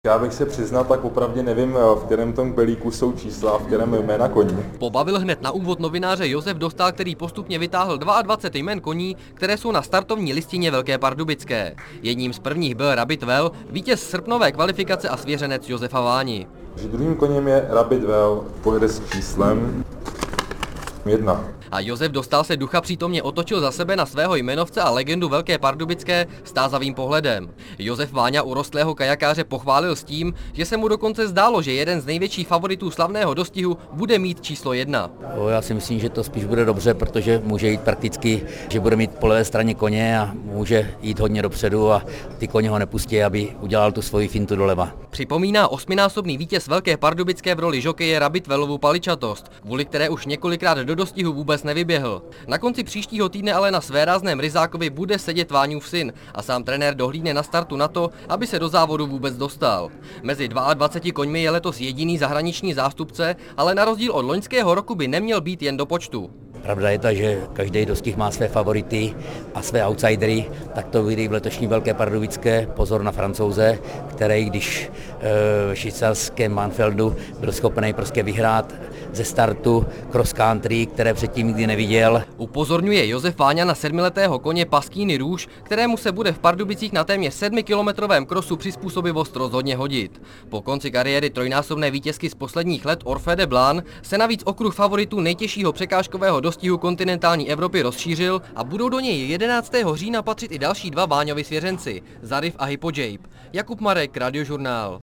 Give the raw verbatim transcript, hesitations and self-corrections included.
Já bych se přiznal, tak opravdu nevím, v kterém tom kvelíku jsou čísla a v kterém jména koní. Pobavil hned na úvod novináře Josef Dostál, který postupně vytáhl dvacet dva jmen koní, které jsou na startovní listině Velké Pardubické. Jedním z prvních byl Rabbit Well, vítěz srpnové kvalifikace a svěřenec Josefa Váni. Druhým koněm je Rabbit Well, pojede s číslem jedna. A Josef Dostál se ducha přítomně otočil za sebe na svého jmenovce a legendu Velké Pardubické s tázavým pohledem. Josef Váňa urostlého kajakáře pochválil s tím, že se mu dokonce zdálo, že jeden z největších favoritů slavného dostihu bude mít číslo jedna. O, já si myslím, že to spíš bude dobře, protože může jít prakticky, že bude mít po levé straně koně a může jít hodně dopředu a ty koně ho nepustí, aby udělal tu svoji fintu doleva. Připomíná osminásobný vítěz Velké Pardubické v roli žokeje Rabbit Wellovu paličatost, kvůli které už několikrát do dostihu vůbec nevyběhl. Na konci příštího týdne ale na svérázném Ryzákovi bude sedět Váňův syn a sám trenér dohlídne na startu na to, aby se do závodu vůbec dostal. Mezi dvaceti dvěma koňmi je letos jediný zahraniční zástupce, ale na rozdíl od loňského roku by neměl být jen do počtu. Pravda je ta, že každý dostih má své favority a své outsidery, tak to vidí v letošní Velké Pardubické. Pozor na Francouze, který když v švýcarském Manfeldu byl schopný prostě vyhrát ze startu cross country, které předtím nikdy neviděl. Upozorňuje Josef Váňa na sedmiletého koně Pasquini Rouge, kterému se bude v Pardubicích na téměř sedmikilometrovém krosu přizpůsobivost rozhodně hodit. Po konci kariéry trojnásobné vítězky z posledních let Orphée de Blanc se navíc okruh favoritů nejtěžšího překážkového dostihu kontinentální Evropy rozšířil a budou do něj jedenáctého října patřit i další dva Váňovi svěřenci, Zarif a Hypo Jape. Jakub Marek, Radiožurnál.